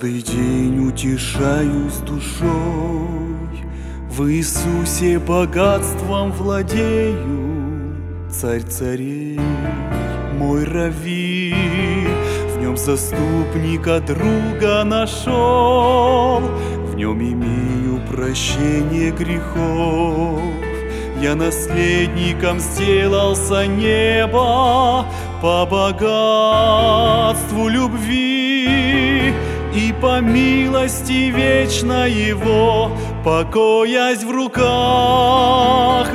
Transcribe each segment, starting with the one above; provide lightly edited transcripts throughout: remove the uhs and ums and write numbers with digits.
Каждый день утешаюсь душой, в Иисусе богатством владею. Царь царей, мой раввин, в нем заступника друга нашел, в нем имею прощение грехов. Я наследником сделался неба по богатству любви и по милости вечной Его, покоясь в руках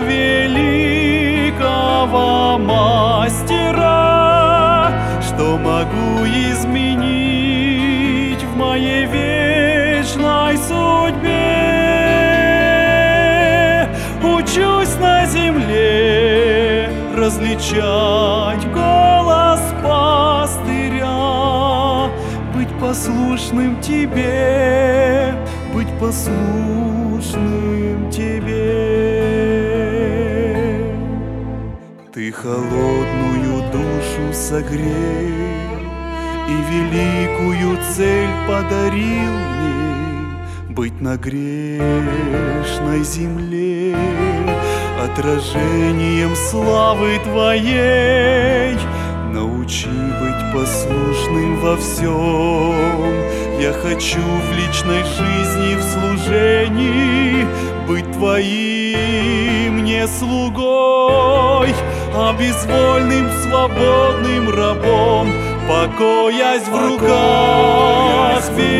великого мастера. Что могу изменить в моей вечной судьбе? Учусь на земле различать голос пастыря, быть послушным Тебе, быть послушным Тебе. Ты холодную душу согрей и великую цель подарил мне, быть на грешной земле отражением славы Твоей. Научи быть послушным во всем. Я хочу в личной жизни, в служении быть Твоим не слугой, а безвольным свободным рабом, покоясь в руках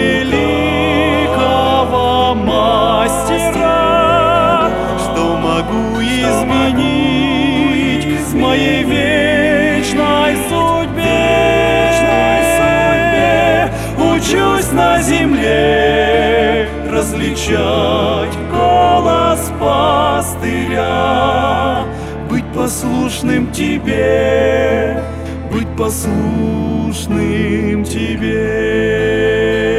великого мастера. Что могу изменить в моей вечной судьбе? Учусь на земле различать голос пастыря, быть послушным Тебе, быть послушным Тебе.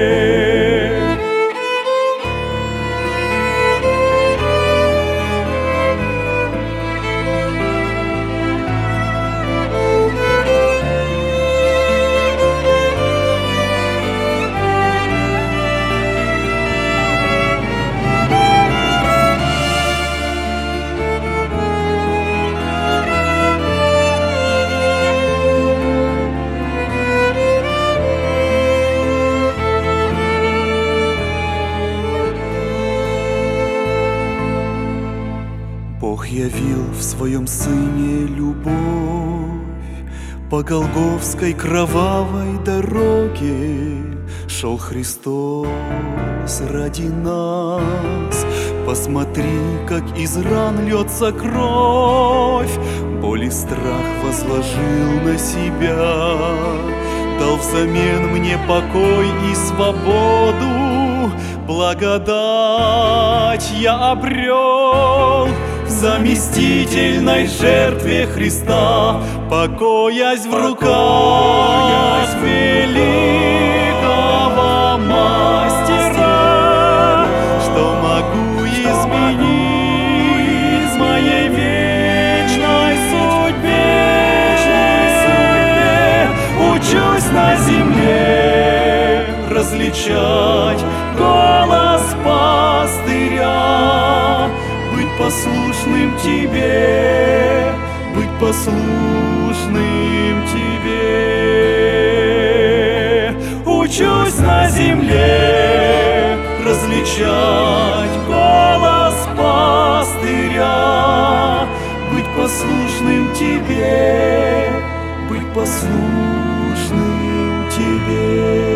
Бог явил в своем Сыне любовь по голгофской кровавой дороге. Шел Христос ради нас. Посмотри, как из ран льется кровь. Боль и страх возложил на себя, дал взамен мне покой и свободу. Благодать я обрел в заместительной жертве Христа, покоясь в руках великого мастера. Что могу изменить в моей вечной судьбе? Учусь на земле различать голос пастыря, быть послушным Тебе, быть послушным Тебе. Учусь на земле различать голос пастыря, быть послушным Тебе, быть послушным Тебе.